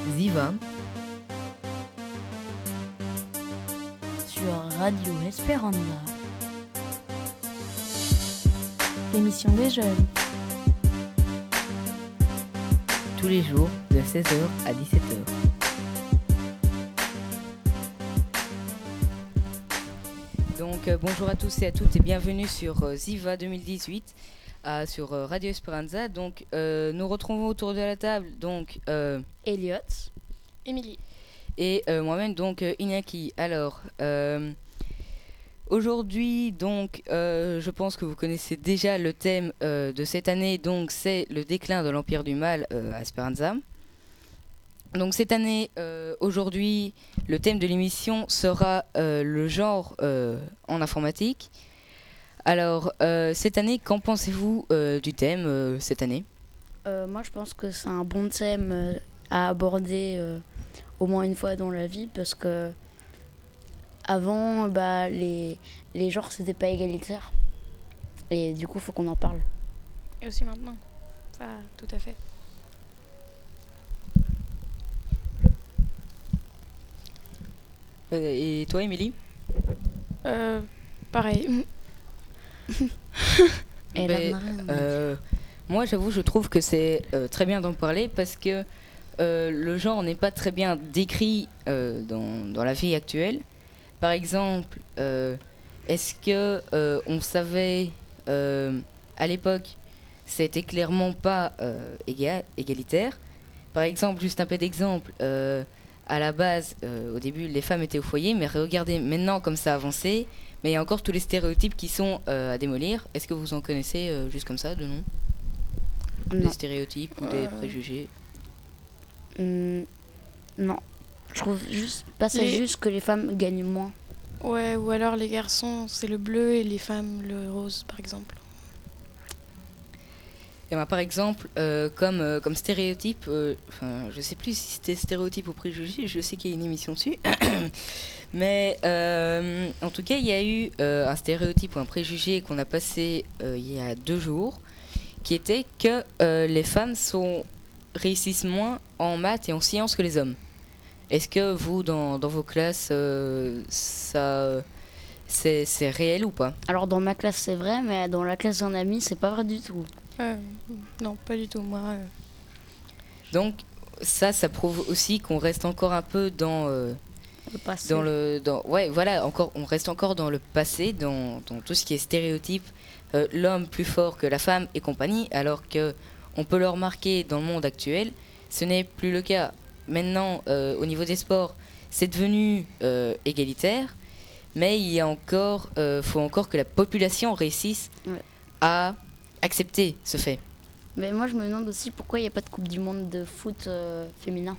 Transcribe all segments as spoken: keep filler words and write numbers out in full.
Ziva sur Radio Esperanza. L'émission des jeunes. tous les jours de seize heures à dix-sept heures. Donc euh, bonjour à tous et à toutes et bienvenue sur euh, Ziva deux mille dix-huit euh, sur euh, Radio Esperanza. Donc euh, nous retrouvons autour de la table donc euh, Elliot, Émilie et euh, moi-même donc euh, Iñaki. Alors euh, aujourd'hui donc euh, je pense que vous connaissez déjà le thème euh, de cette année, donc c'est le déclin de l'Empire du Mal euh, à Esperanza. Donc cette année, euh, aujourd'hui, le thème de l'émission sera euh, le genre euh, en informatique. Alors, euh, cette année, qu'en pensez-vous euh, du thème euh, cette année ? euh, moi je pense que c'est un bon thème euh, à aborder euh, au moins une fois dans la vie parce que avant, bah, les, les genres c'était pas égalitaire et du coup faut qu'on en parle. et aussi maintenant. Ça, tout à fait. Euh, Et toi, Émilie ? Euh, pareil. Et Ben, la marine, euh, Moi, j'avoue, je trouve que c'est euh, très bien d'en parler parce que euh, le genre n'est pas très bien décrit euh, dans, dans la vie actuelle. Par exemple, euh, est-ce que euh, on savait euh, à l'époque, c'était clairement pas euh, éga- égalitaire. Par exemple, juste un peu d'exemple. euh, à la base, euh, au début, les femmes étaient au foyer, mais regardez maintenant comme ça a avancé. Mais il y a encore tous les stéréotypes qui sont euh, à démolir. Est-ce que vous en connaissez euh, juste comme ça, de nom ? Des non. stéréotypes ou Euh. des préjugés ? Hum, non. Je trouve juste pas ça Les- juste que les femmes gagnent moins. Ouais, ou alors les garçons, c'est le bleu et les femmes, le rose, par exemple. Et ben, par exemple, euh, comme, euh, comme stéréotype, euh, enfin, je sais plus si c'était stéréotype ou préjugé, je sais qu'il y a une émission dessus. Mais euh, en tout cas, il y a eu euh, un stéréotype ou un préjugé qu'on a passé euh, il y a deux jours, qui était que euh, les femmes sont, réussissent moins en maths et en sciences que les hommes. Est-ce que vous, dans, dans vos classes, euh, ça, c'est, c'est réel ou pas ? Alors dans ma classe c'est vrai, mais dans la classe d'un ami c'est pas vrai du tout. Euh, non, pas du tout. Moi, euh, Donc ça, ça prouve aussi qu'on reste encore un peu dans, euh, Le passé. dans le, dans, ouais, voilà, encore, on reste encore dans le passé, dans, dans tout ce qui est stéréotype, euh, l'homme plus fort que la femme et compagnie, alors que on peut le remarquer dans le monde actuel, ce n'est plus le cas. Maintenant, euh, au niveau des sports, c'est devenu euh, égalitaire, mais il y a encore, euh, faut encore que la population réussisse Ouais. à accepter ce fait. Mais moi je me demande aussi pourquoi il n'y a pas de coupe du monde de foot euh, féminin.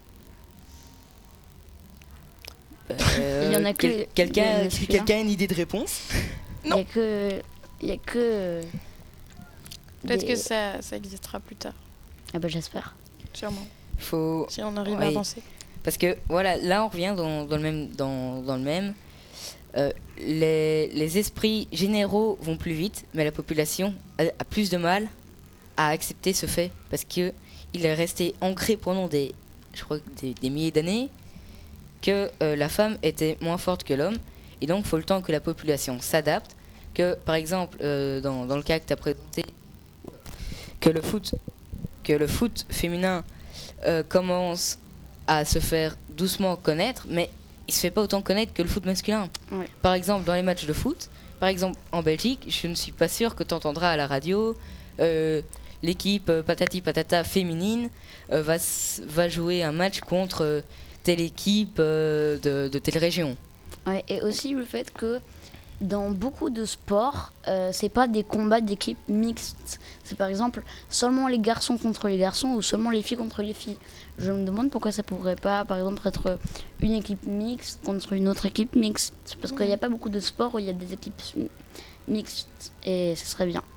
Euh, Il y en a que quel- les- quelqu'un, les masculins. quelqu'un a une idée de réponse ? Il n'y a que... Il y a que... euh, peut-être des- que ça, ça existera plus tard, Ah bah j'espère. sûrement. Faut, Si on arrive Oui. à avancer. parce que voilà, là on revient dans, dans le même, dans, dans le même. Euh, les, les esprits généraux vont plus vite, mais la population a, a plus de mal à accepter ce fait parce que il est resté ancré pendant des, je crois que des, des milliers d'années que euh, la femme était moins forte que l'homme et donc il faut le temps que la population s'adapte. Que par exemple euh, dans, dans le cas que tu as présenté, que le foot, que le foot féminin euh, commence à se faire doucement connaître, mais il se fait pas autant connaître que le foot masculin. Ouais. Par exemple, dans les matchs de foot, par exemple en Belgique, je ne suis pas sûr que tu entendras à la radio euh, l'équipe euh, patati patata féminine euh, va, s- va jouer un match contre euh, telle équipe euh, de, de telle région. Ouais, et aussi le fait que dans beaucoup de sports, euh, c'est pas des combats d'équipes mixtes. C'est par exemple seulement les garçons contre les garçons ou seulement les filles contre les filles. Je me demande pourquoi ça pourrait pas, par exemple, être une équipe mixte contre une autre équipe mixte. Parce qu'il n'y a pas beaucoup de sports où il y a des équipes mi- mixtes et ce serait bien.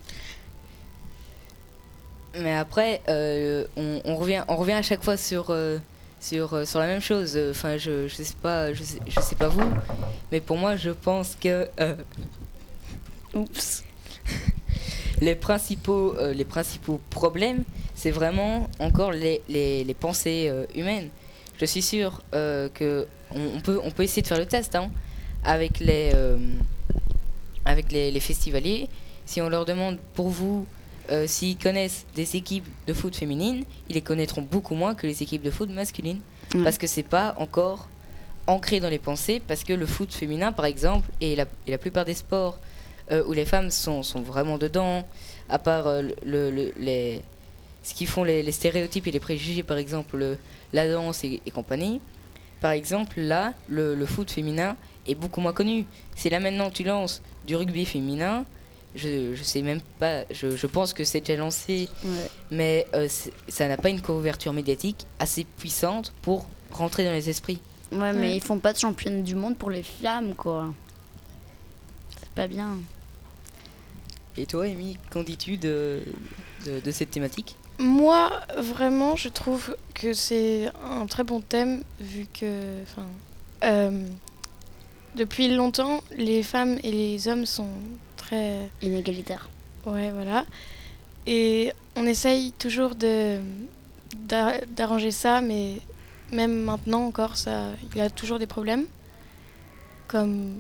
Mais après, euh, on, on revient, on revient à chaque fois sur, euh, sur, euh, sur la même chose. Enfin, je, je sais pas, je sais, je sais pas vous, mais pour moi, je pense que euh, Oups. les principaux, euh, les principaux problèmes, c'est vraiment encore les, les, les pensées euh, humaines. Je suis sûr euh, que on, on peut, on peut essayer de faire le test hein, avec les, euh, avec les, les festivaliers. Si on leur demande pour vous euh, s'ils connaissent des équipes de foot féminines, ils les connaîtront beaucoup moins que les équipes de foot masculines. Ouais. Parce que c'est pas encore ancré dans les pensées, parce que le foot féminin par exemple, et la, et la plupart des sports euh, où les femmes sont, sont vraiment dedans, à part euh, le, le, les, ce qui font les, les stéréotypes et les préjugés, par exemple le, la danse et, et compagnie, par exemple là, le, le foot féminin est beaucoup moins connu. Si là maintenant tu lances du rugby féminin, je, je sais même pas, je, je pense que c'est déjà lancé, Ouais. mais euh, c'est- ça n'a pas une couverture médiatique assez puissante pour rentrer dans les esprits. Ouais, mais Ouais. ils font pas de championne du monde pour les femmes, quoi. C'est pas bien. Et toi, Amy, qu'en dis-tu de, de, de cette thématique? Moi, vraiment, je trouve que c'est un très bon thème, vu que, enfin, euh, depuis longtemps, les femmes et les hommes sont très, Inégalitaire. ouais, voilà, et on essaye toujours de d'a- d'arranger ça, mais même maintenant encore, ça, il y a toujours des problèmes, comme,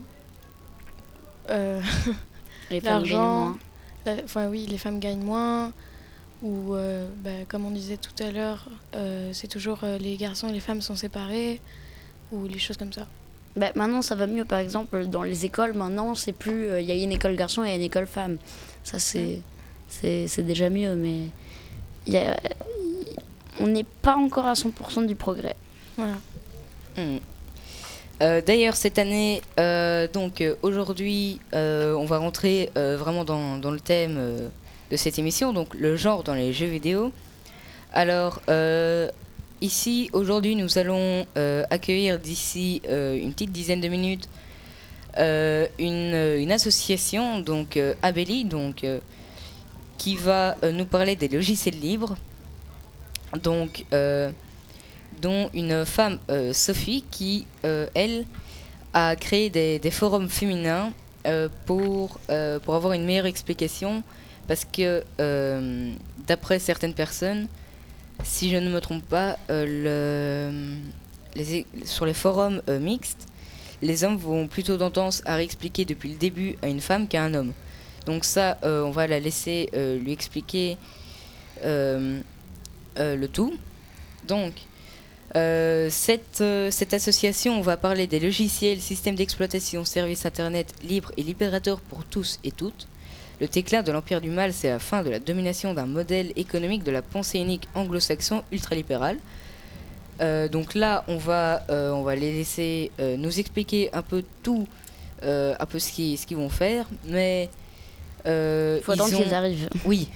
euh, Les femmes gagnent L'argent. moins. la- enfin oui, les femmes gagnent moins. Ou, euh, bah, comme on disait tout à l'heure, euh, c'est toujours euh, les garçons et les femmes sont séparés, ou les choses comme ça. Bah, maintenant, ça va mieux. Par exemple, dans les écoles, maintenant, c'est plus. Il y a une école garçon et une école femme. Ça, c'est c'est c'est déjà mieux, mais il y a- on n'est pas encore à cent pour cent du progrès. Voilà. Hmm. Euh, D'ailleurs, cette année, euh, donc euh, aujourd'hui, euh, on va rentrer euh, vraiment dans, dans le thème euh, de cette émission, donc le genre dans les jeux vidéo. Alors, euh, ici, aujourd'hui, nous allons euh, accueillir d'ici euh, une petite dizaine de minutes euh, une, euh, une association, donc euh, Abeli, donc, euh, qui va euh, nous parler des logiciels libres. Donc, euh, dont une femme, euh, Sophie, qui, euh, elle, a créé des, des forums féminins euh, pour, euh, pour avoir une meilleure explication, parce que, euh, d'après certaines personnes, si je ne me trompe pas, euh, le, les, é- sur les forums euh, mixtes, les hommes vont plutôt tendance à réexpliquer depuis le début à une femme qu'à un homme. Donc ça, euh, on va la laisser euh, lui expliquer euh, euh, le tout. Donc, euh, cette, euh, cette association, on va parler des logiciels, systèmes d'exploitation, services internet libres et libérateurs pour tous et toutes. Le déclin de l'empire du mal, c'est la fin de la domination d'un modèle économique de la pensée unique anglo-saxon ultralibéral. Euh, donc là, on va, euh, on va les laisser euh, nous expliquer un peu tout, euh, un peu ce qu'ils ce qu'ils vont faire, mais euh, Il faut ils attendre ont- qu'ils arrivent. oui.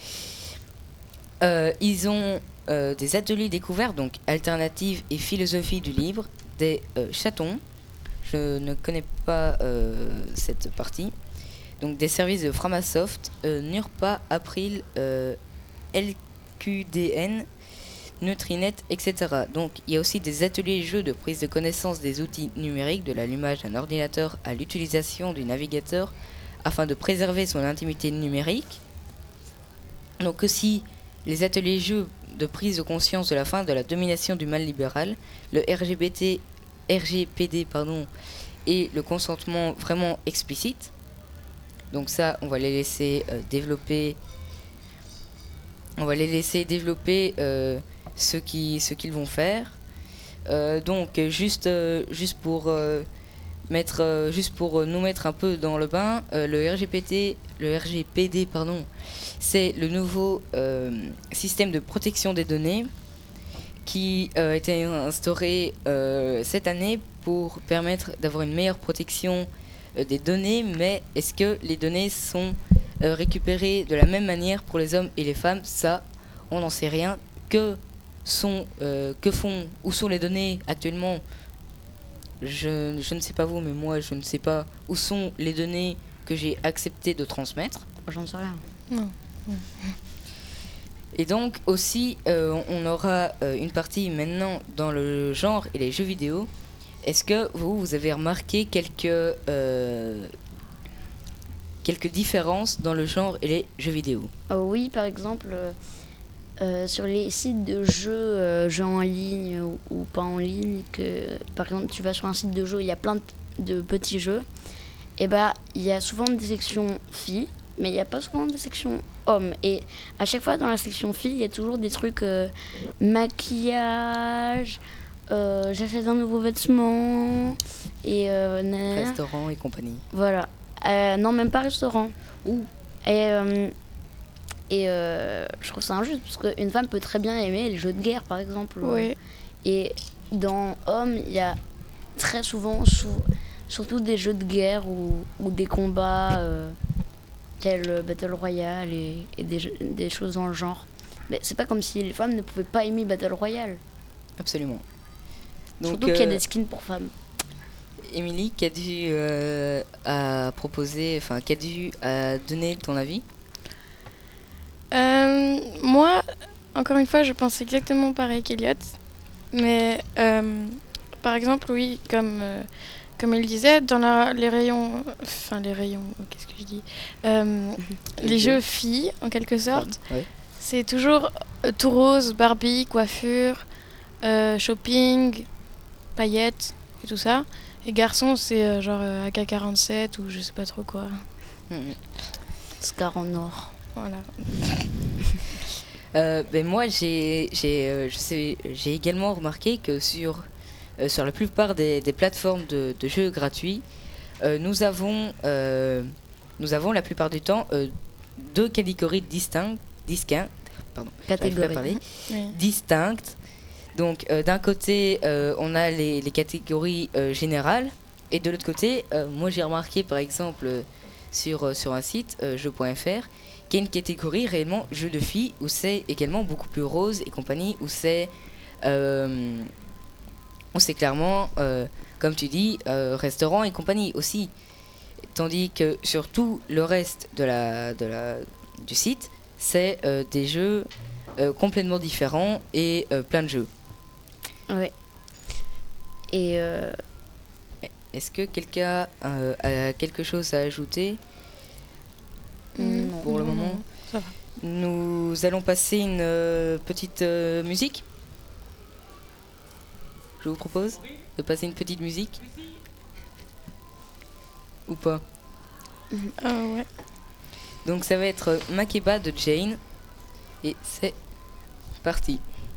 Euh, ils ont euh, des ateliers découverts, donc alternatives et philosophie du livre, des euh, chatons. Je ne connais pas euh, cette partie. Donc des services de Framasoft, euh, Nurpa, April, euh, L Q D N, Neutrinet, et cetera. Donc il y a aussi des ateliers jeux de prise de connaissance des outils numériques, de l'allumage d'un ordinateur à l'utilisation du navigateur afin de préserver son intimité numérique. Donc aussi les ateliers jeux de prise de conscience de la fin de la domination du mal libéral, le R G B T, R G P D pardon, et le consentement vraiment explicite. Donc ça, on va les laisser euh, développer. On va les laisser développer euh, ce qui, ce qu'ils vont faire. Euh, donc euh, juste, euh, juste pour euh, mettre, euh, juste pour euh, nous mettre un peu dans le bain, euh, le R G P T, le R G P D pardon, c'est le nouveau euh, système de protection des données qui euh, a été instauré euh, cette année pour permettre d'avoir une meilleure protection euh, des données. Mais est-ce que les données sont euh, récupérées de la même manière pour les hommes et les femmes? Ça, on n'en sait rien. Que sont, euh, que font, où sont les données actuellement? je, je ne sais pas vous, mais moi, je ne sais pas où sont les données que j'ai accepté de transmettre. J'en sais rien. Non. Et donc aussi, euh, on aura euh, une partie maintenant dans le genre et les jeux vidéo. Est-ce que vous, vous avez remarqué quelques, euh, quelques différences dans le genre et les jeux vidéo? Euh, oui, par exemple, euh, euh, sur les sites de jeux, euh, jeux en ligne ou, ou pas en ligne, que par exemple tu vas sur un site de jeu, il y a plein de, de petits jeux, et bah il y a souvent des sections filles, mais il n'y a pas souvent des sections hommes. Et à chaque fois dans la section filles, il y a toujours des trucs euh, maquillage, euh, j'achète un nouveau vêtement, et euh, nanana. Restaurant et compagnie. Voilà. Euh, non, même pas restaurant. Ouh. Et, euh, et euh, je trouve ça injuste parce qu'une femme peut très bien aimer les jeux de guerre, par exemple. Oui. Et dans Hommes, il y a très souvent, sou- surtout des jeux de guerre ou, ou des combats euh, tels Battle Royale et, et des, jeux- des choses dans le genre. Mais c'est pas comme si les femmes ne pouvaient pas aimer Battle Royale. Absolument. Donc, surtout qu'il y a euh, des skins pour femmes. Émilie, qu'as-tu euh, à proposer, enfin, qu'as-tu à donner ton avis? Euh, moi, encore une fois, je pense exactement pareil qu'Eliott. Mais euh, par exemple, oui, comme, euh, comme il disait, dans la- les rayons. Enfin, les rayons, qu'est-ce que je dis Euh, Les jeux filles, en quelque sorte, Ouais. c'est toujours euh, tout rose, Barbie, coiffure, euh, shopping, paillettes et tout ça. Et garçons, c'est euh, genre euh, A K quarante-sept ou je sais pas trop quoi. Mhm. Scar en or. Voilà. Euh, ben moi, j'ai, j'ai, euh, je sais, j'ai également remarqué que sur, euh, sur la plupart des, des plateformes de, de jeux gratuits, euh, nous avons, euh, nous avons la plupart du temps euh, deux catégories distinctes, distinctes, pardon, j'arrive pas à parler, Oui. distinctes. Donc, euh, d'un côté, euh, on a les, les catégories euh, générales, et de l'autre côté, euh, moi j'ai remarqué par exemple euh, sur, euh, sur un site, euh, jeux point f r, qu'il y a une catégorie réellement jeux de filles, où c'est également beaucoup plus rose et compagnie, où c'est, euh, où c'est clairement, euh, comme tu dis, euh, restaurant et compagnie aussi. Tandis que sur tout le reste de la, de la, du site, c'est euh, des jeux euh, complètement différents et euh, plein de jeux. Ouais. Et euh, Est-ce que quelqu'un euh, a quelque chose à ajouter Mm. non. pour le Non, moment? non, ça va. Nous allons passer une euh, petite euh, musique. Je vous propose de passer une petite musique. Ou pas? Ah ouais. Donc ça va être Makeba de Jane. Et c'est parti.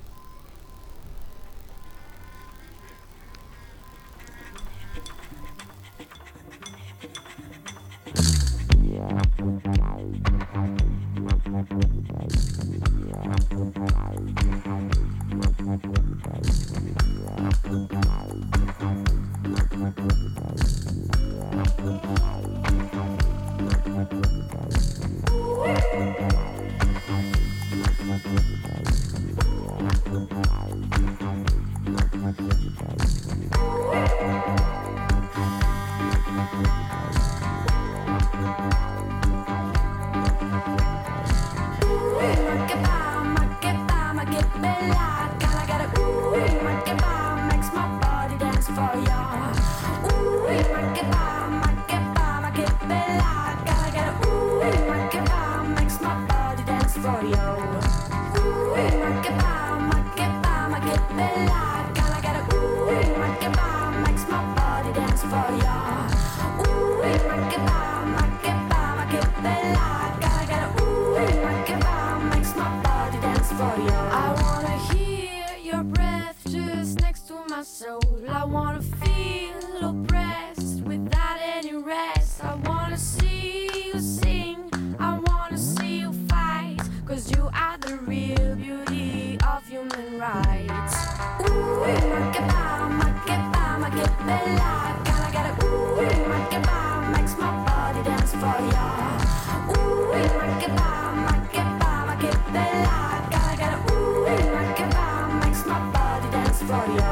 I wanna hear your breath just next to my soul. I wanna feel oppressed without any rest. I wanna see you sing, I wanna see you fight, 'cause you are the real beauty of human rights. Ooh, Makeba, Makeba, Makebella. Gotta get a ooh, Makeba, makes my body dance for ya. Ooh, Makeba, Makeba, Makebella. Gotta get a ooh, Makeba, makes my body dance for ya.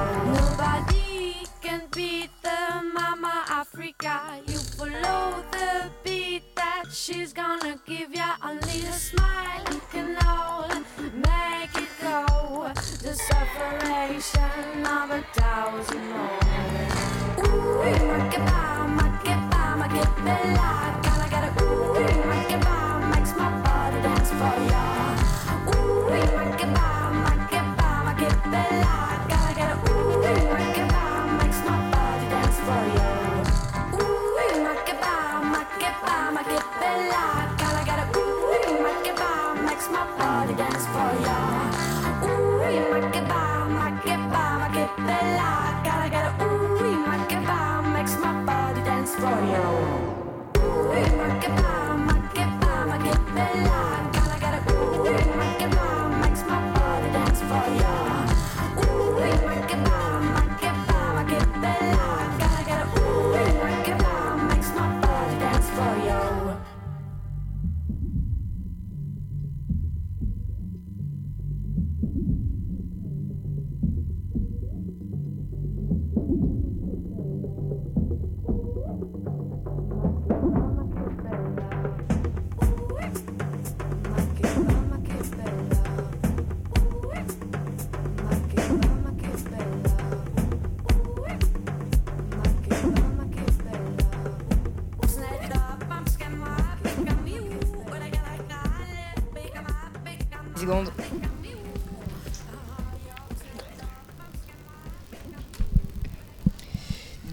Nobody can beat the Mama Africa. You follow the beat that she's gonna give ya. Only a smile can all make it go. The separation of a thousand more. Ooh, Makeba, Makeba, Makebella. Gotta get a ooh, Makeba, makes my body dance for ya. Ooh, Makeba.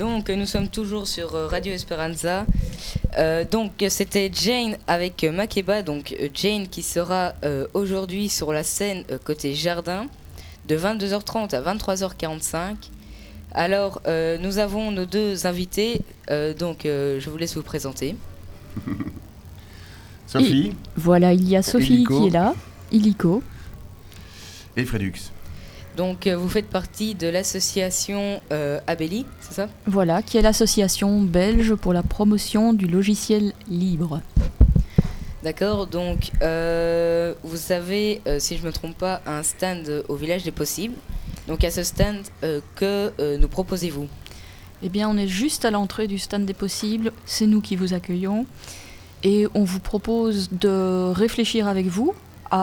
Donc nous sommes toujours sur euh, Radio Esperanza. Euh, donc c'était Jane avec euh, Makeba. Donc euh, Jane qui sera euh, aujourd'hui sur la scène euh, côté jardin de vingt-deux heures trente à vingt-trois heures quarante-cinq. Alors euh, nous avons nos deux invités. Euh, donc euh, je vous laisse vous présenter. Sophie. Voilà, il y a Sophie Illico. qui est là, Illico. Et Fredux. Donc euh, vous faites partie de l'association euh, Abelli, c'est ça? Voilà, qui est l'association belge pour la promotion du logiciel libre. D'accord, donc euh, vous avez, euh, si je ne me trompe pas, un stand au Village des Possibles. Donc à ce stand, euh, que euh, nous proposez-vous? Eh bien, on est juste à l'entrée du stand des possibles, c'est nous qui vous accueillons. Et on vous propose de réfléchir avec vous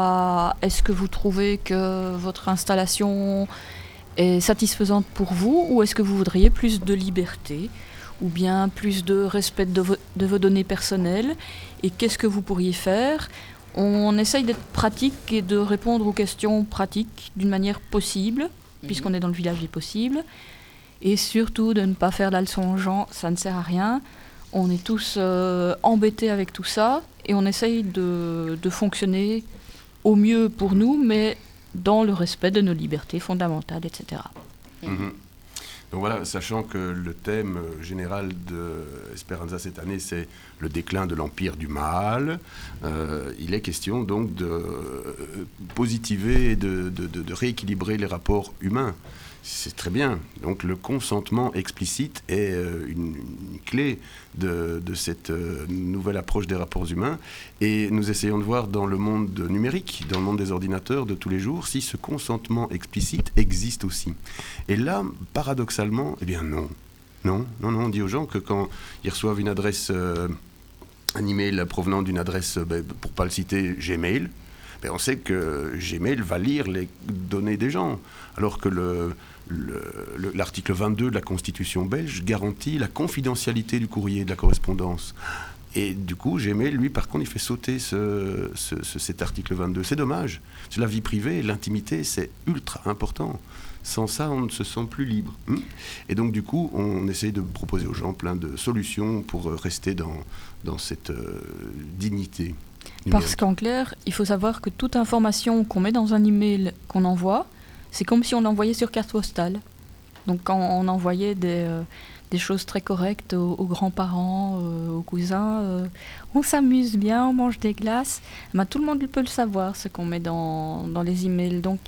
à est-ce que vous trouvez que votre installation est satisfaisante pour vous ou est-ce que vous voudriez plus de liberté ou bien plus de respect de, vo- de vos données personnelles et qu'est-ce que vous pourriez faire. On essaye d'être pratique et de répondre aux questions pratiques d'une manière possible, Mhm. puisqu'on est dans le village des possibles. Et surtout de ne pas faire la leçon aux gens, ça ne sert à rien. On est tous euh, embêtés avec tout ça et on essaye de, de fonctionner au mieux pour nous, mais dans le respect de nos libertés fondamentales, et cetera. Mhm. Donc voilà, sachant que le thème euh, général de Esperanza cette année, c'est le déclin de l'empire du mal, euh, il est question donc de euh, positiver et de, de, de, de rééquilibrer les rapports humains. C'est très bien. Donc le consentement explicite est euh, une, une clé de, de cette euh, nouvelle approche des rapports humains. Et nous essayons de voir dans le monde numérique, dans le monde des ordinateurs de tous les jours, si ce consentement explicite existe aussi. Et là, paradoxalement, eh bien non. Non, non, non. On dit aux gens que quand ils reçoivent une adresse, euh, un email provenant d'une adresse, euh, ben, pour ne pas le citer, Gmail, ben on sait que Gmail va lire les données des gens, alors que le, le, le, l'article vingt-deux de la Constitution belge garantit la confidentialité du courrier et de la correspondance. Et du coup, Gmail, lui, par contre, il fait sauter ce, ce, ce, cet article vingt-deux. C'est dommage. C'est la vie privée, l'intimité, c'est ultra important. Sans ça, on ne se sent plus libre. Hum et donc, du coup, on essaye de proposer aux gens plein de solutions pour rester dans, dans cette euh, dignité. Parce qu'en clair, il faut savoir que toute information qu'on met dans un email qu'on envoie, c'est comme si on l'envoyait sur carte postale. Donc quand on envoyait des, euh, des choses très correctes aux, aux grands-parents, euh, aux cousins, euh, on s'amuse bien, on mange des glaces, ben, tout le monde peut le savoir, ce qu'on met dans, dans les emails. Donc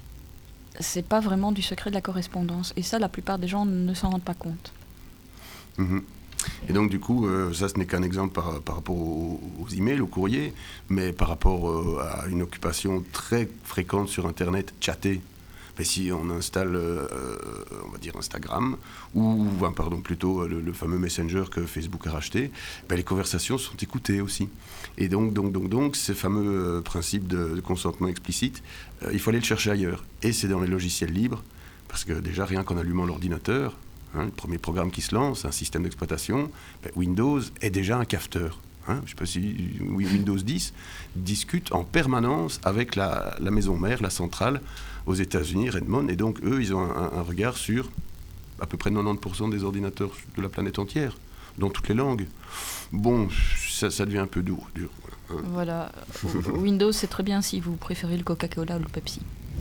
c'est pas vraiment du secret de la correspondance. Et ça, la plupart des gens ne s'en rendent pas compte. Mmh. Et donc, du coup, euh, ça, ce n'est qu'un exemple par, par rapport aux, aux emails, aux courriers, mais par rapport euh, à une occupation très fréquente sur Internet, chatter. Mais si on installe, euh, on va dire Instagram, ou, enfin, pardon, plutôt le, le fameux Messenger que Facebook a racheté, ben, les conversations sont écoutées aussi. Et donc, donc, donc, donc ce fameux euh, principe de, de consentement explicite, euh, il faut aller le chercher ailleurs. Et c'est dans les logiciels libres, parce que déjà, rien qu'en allumant l'ordinateur, hein, le premier programme qui se lance, un système d'exploitation, ben, Windows est déjà un cafeteur. Hein, je ne sais pas si Windows dix discute en permanence avec la, la maison mère, la centrale, aux États-Unis, Redmond, et donc eux, ils ont un, un regard sur à peu près quatre-vingt-dix pour cent des ordinateurs de la planète entière, dans toutes les langues. Bon, ça, ça devient un peu dur. dur voilà. Voilà. Windows, c'est très bien si vous préférez le Coca-Cola ou le Pepsi.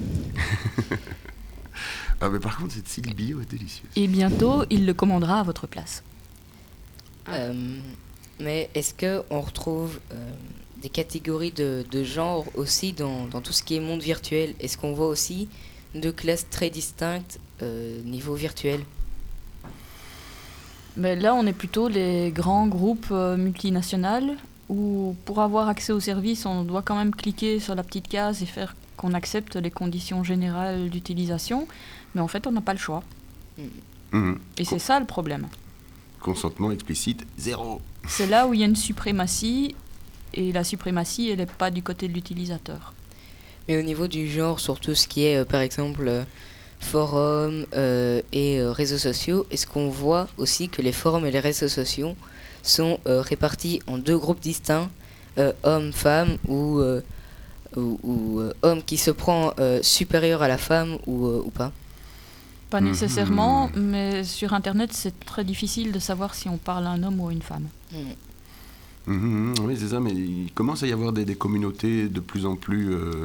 Ah, mais par contre, cette cile bio est délicieuse. Et bientôt, il le commandera à votre place. Euh, mais est-ce qu'on retrouve euh, des catégories de, de genre aussi dans, dans tout ce qui est monde virtuel? Est-ce qu'on voit aussi deux classes très distinctes euh, niveau virtuel? Mais là, on est plutôt les grands groupes euh, multinationaux où pour avoir accès au service, on doit quand même cliquer sur la petite case et faire qu'on accepte les conditions générales d'utilisation. Mais en fait, on n'a pas le choix. Mmh. Et c'est ça le problème. Consentement explicite, zéro. C'est là où il y a une suprématie, et la suprématie, elle n'est pas du côté de l'utilisateur. Mais au niveau du genre, sur tout ce qui est, euh, par exemple, euh, forums euh, et euh, réseaux sociaux, est-ce qu'on voit aussi que les forums et les réseaux sociaux sont euh, répartis en deux groupes distincts, euh, hommes, femmes, ou, euh, ou, ou euh, homme qui se prend euh, supérieur à la femme, ou, euh, ou pas? Pas Mhm. nécessairement, mais sur Internet, c'est très difficile de savoir si on parle à un homme ou à une femme. Mm. Mhm, oui, c'est ça, mais il commence à y avoir des, des communautés de plus en plus euh,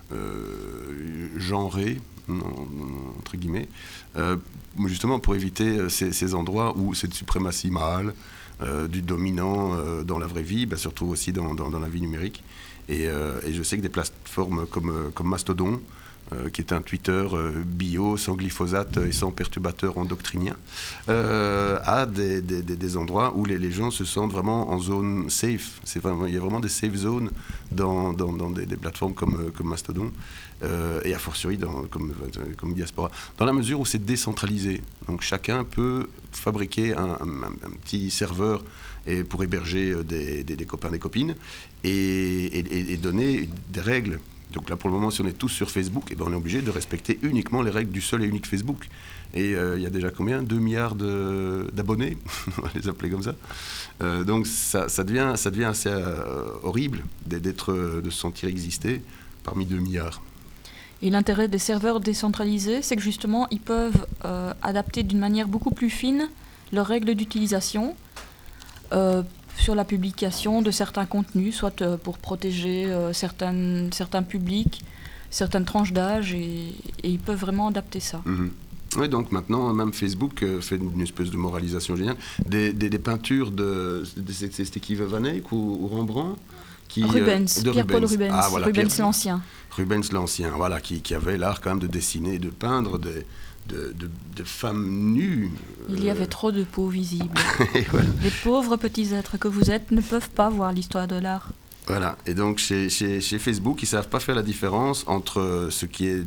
euh, genrées, entre guillemets, euh, justement pour éviter ces, ces endroits où c'est de suprématie mâle, euh, du dominant euh, dans la vraie vie, bah, surtout aussi dans, dans, dans la vie numérique. Et, euh, et je sais que des plateformes comme, comme Mastodon, Euh, qui est un Twitter euh, bio, sans glyphosate et sans perturbateurs endocriniens, euh, a des, des, des endroits où les, les gens se sentent vraiment en zone safe. C'est vraiment, il y a vraiment des safe zones dans, dans, dans des, des plateformes comme, comme Mastodon, euh, et a fortiori dans, comme, comme Diaspora, dans la mesure où c'est décentralisé. Donc chacun peut fabriquer un, un, un petit serveur et pour héberger des, des, des copains, des copines, et, et, et donner des règles. Donc là, pour le moment, si on est tous sur Facebook, eh ben, on est obligé de respecter uniquement les règles du seul et unique Facebook. Et il euh, y a déjà combien ? deux milliards de, d'abonnés, on va les appeler comme ça. Euh, donc ça, ça, devient, ça devient assez euh, horrible d'être, de se sentir exister parmi deux milliards. Et l'intérêt des serveurs décentralisés, c'est que justement, ils peuvent euh, adapter d'une manière beaucoup plus fine leurs règles d'utilisation euh, sur la publication de certains contenus, soit euh, pour protéger euh, certaines, certains publics, certaines tranches d'âge, et, et ils peuvent vraiment adapter ça. Mmh. Oui, donc maintenant, même Facebook euh, fait une espèce de moralisation géniale. Des, des, des peintures de... de c'est, c'était qui, Van Eyck ou, ou Rembrandt qui, Rubens, euh, de Pierre-Paul Rubens, Rubens, ah, voilà, Rubens Pierre, l'Ancien. Rubens l'Ancien, voilà, qui, qui avait l'art quand même de dessiner, de peindre des... De, de, de femmes nues. Il y avait trop de peau visible. Et voilà. Les pauvres petits êtres que vous êtes ne peuvent pas voir l'histoire de l'art. Voilà, et donc chez, chez, chez Facebook, ils ne savent pas faire la différence entre ce qui est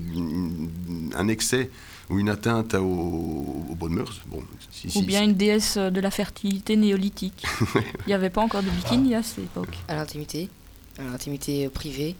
un excès ou une atteinte aux, aux bonnes mœurs. Bon, si, Ou si, bien si. une déesse de la fertilité néolithique. Il n'y avait pas encore de bikini à cette époque. À l'intimité, à l'intimité privée,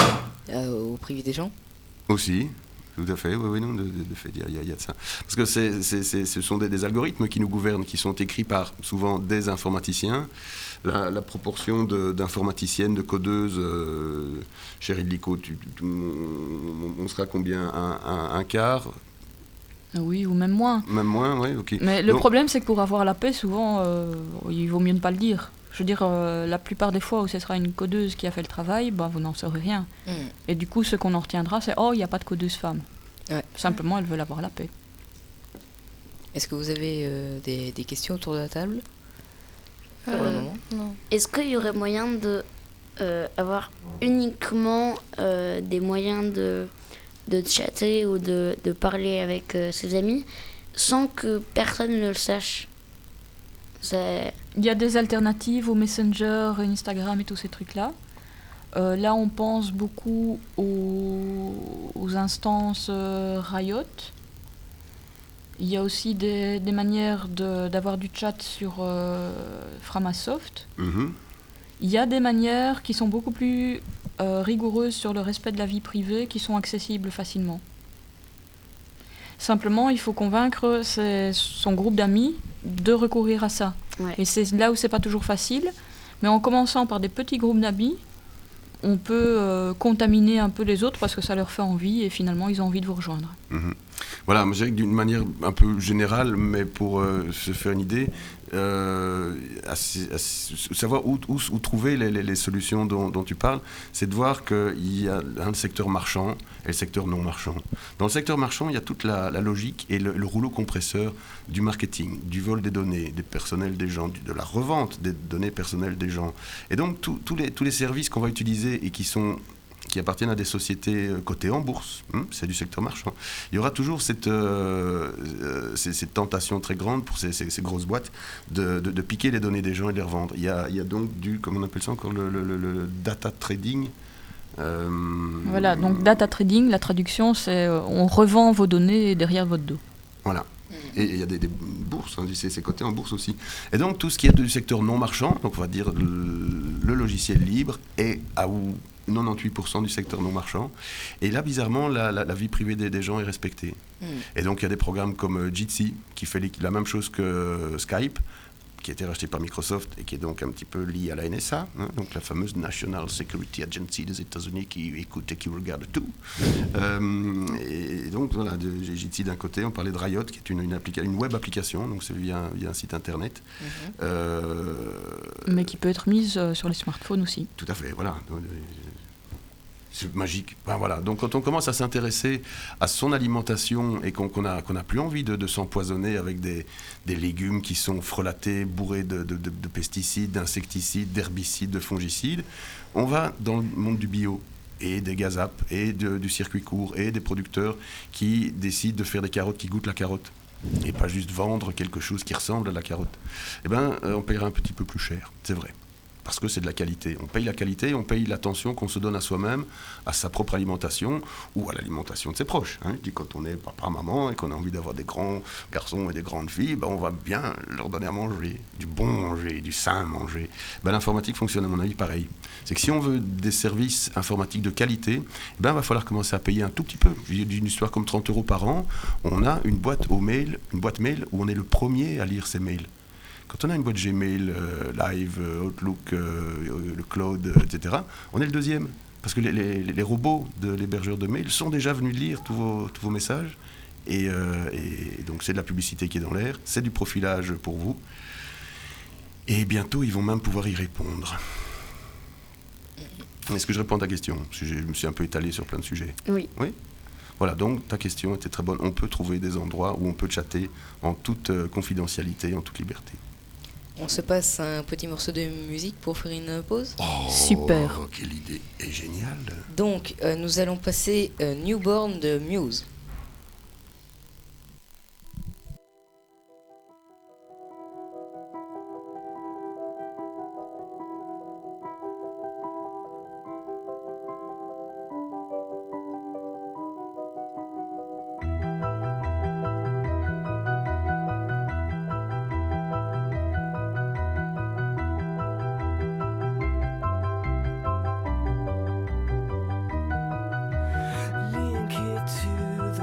euh, au privé des gens. Aussi. Tout à fait, oui, oui, non, de, de, de fait, il y, y, y a de ça. Parce que c'est, c'est, c'est, ce sont des, des algorithmes qui nous gouvernent, qui sont écrits par souvent des informaticiens. La, la proportion de, d'informaticiennes, de codeuses, euh, chez Ridlico, tu, tu, on, on sera combien, un, un, un quart? Oui, ou même moins. Même moins, oui, ok. Mais le Donc, problème, c'est que pour avoir la paix, souvent, euh, il vaut mieux ne pas le dire. Je veux dire, euh, la plupart des fois où ce sera une codeuse qui a fait le travail, bah, vous n'en saurez rien. Mm. Et du coup, ce qu'on en retiendra, c'est « Oh, il n'y a pas de codeuse femme Ouais. ». Simplement, elles veulent avoir la paix. Est-ce que vous avez euh, des, des questions autour de la table pour le Euh, moment? non. Est-ce qu'il y aurait moyen de euh, avoir uniquement euh, des moyens de, de chatter ou de, de parler avec euh, ses amis sans que personne ne le sache? C'est... Il y a des alternatives au Messenger, Instagram et tous ces trucs-là. Euh, là, on pense beaucoup aux, aux instances euh, Riot. Il y a aussi des, des manières de, d'avoir du chat sur euh, Framasoft. mm-hmm. Il y a des manières qui sont beaucoup plus euh, rigoureuses sur le respect de la vie privée, qui sont accessibles facilement. Simplement, il faut convaincre ses- son groupe d'amis de recourir à ça. Ouais. Et c'est là où c'est pas toujours facile, mais en commençant par des petits groupes d'amis, on peut euh, contaminer un peu les autres parce que ça leur fait envie et finalement ils ont envie de vous rejoindre. Mhm. Voilà, moi, je dirais que d'une manière un peu générale, mais pour euh, se faire une idée, euh, assez- assez- savoir où, où, où trouver les, les, les solutions dont, dont tu parles, c'est de voir qu'il y a un secteur marchand et le secteur non marchand. Dans le secteur marchand, il y a toute la, la logique et le, le rouleau compresseur du marketing, du vol des données, des personnels des gens, du- de la revente des données personnelles des gens. Et donc tous tous les, tous les services qu'on va utiliser et qui sont qui appartiennent à des sociétés euh, cotées en bourse, hein, c'est du secteur marchand. Il y aura toujours cette, euh, euh, ces- cette tentation très grande pour ces, ces- ces grosses boîtes de, de- de piquer les données des gens et de les revendre. Il y a, il y a donc du, comment on appelle ça encore, le, le- le- le data trading. euh, Voilà, donc data trading, la traduction c'est euh, on revend vos données derrière votre dos. Voilà. Et il y a des, des bourses, hein, c'est, c'est coté en bourse aussi. Et donc tout ce qui est du secteur non marchand, donc on va dire le, le logiciel libre, est à ou quatre-vingt-dix-huit pour cent du secteur non marchand. Et là, bizarrement, la, la- la vie privée des, des gens est respectée. Mm. Et donc il y a des programmes comme euh, Jitsi, qui fait les- la même chose que euh, Skype, qui a été racheté par Microsoft et qui est donc un petit peu lié à la N S A, hein, donc la fameuse National Security Agency des États-Unis qui écoute et qui regarde tout. Euh, et donc donc voilà, de Jitsi d'un côté, on parlait de Riot, qui est une, une, applica- une web application, donc c'est via, via un site internet. Mhm. Euh, Mais qui peut être mise euh, sur les smartphones aussi. Tout à fait, voilà. C'est magique. Ben voilà. Donc quand on commence à s'intéresser à son alimentation et qu'on n'a qu'on a plus envie de, de s'empoisonner avec des, des légumes qui sont frelatés, bourrés de, de, de, de pesticides, d'insecticides, d'herbicides, de fongicides, on va dans le monde du bio et des gazap et de, du circuit court et des producteurs qui décident de faire des carottes qui goûtent la carotte et pas juste vendre quelque chose qui ressemble à la carotte. Eh ben, euh, on paiera un petit peu plus cher, c'est vrai. Parce que c'est de la qualité. On paye la qualité, on paye l'attention qu'on se donne à soi-même, à sa propre alimentation ou à l'alimentation de ses proches. Hein. Je dis, quand on est papa, maman et qu'on a envie d'avoir des grands garçons et des grandes filles, ben on va bien leur donner à manger, du bon manger, du sain manger. Ben, l'informatique fonctionne à mon avis pareil. C'est que si on veut des services informatiques de qualité, ben, il va falloir commencer à payer un tout petit peu. D'une histoire comme trente euros par an, on a une boîte au mail, une boîte mail où on est le premier à lire ses mails. Quand on a une boîte Gmail, euh, Live, euh, Outlook, euh, le Cloud, euh, et cetera, on est le deuxième. Parce que les, les, les robots de l'hébergeur de mail sont déjà venus lire tous vos, tous vos messages. Et, euh, et donc c'est de la publicité qui est dans l'air, c'est du profilage pour vous. Et bientôt, ils vont même pouvoir y répondre. Est-ce que je réponds à ta question ? Parce que je me suis un peu étalé sur plein de sujets. Oui. Oui ? Voilà, donc ta question était très bonne. On peut trouver des endroits où on peut chatter en toute euh, confidentialité, en toute liberté. On se passe un petit morceau de musique pour faire une pause. Oh, Super. Quelle idée est géniale. Donc, euh, nous allons passer euh, Newborn de Muse. Link it to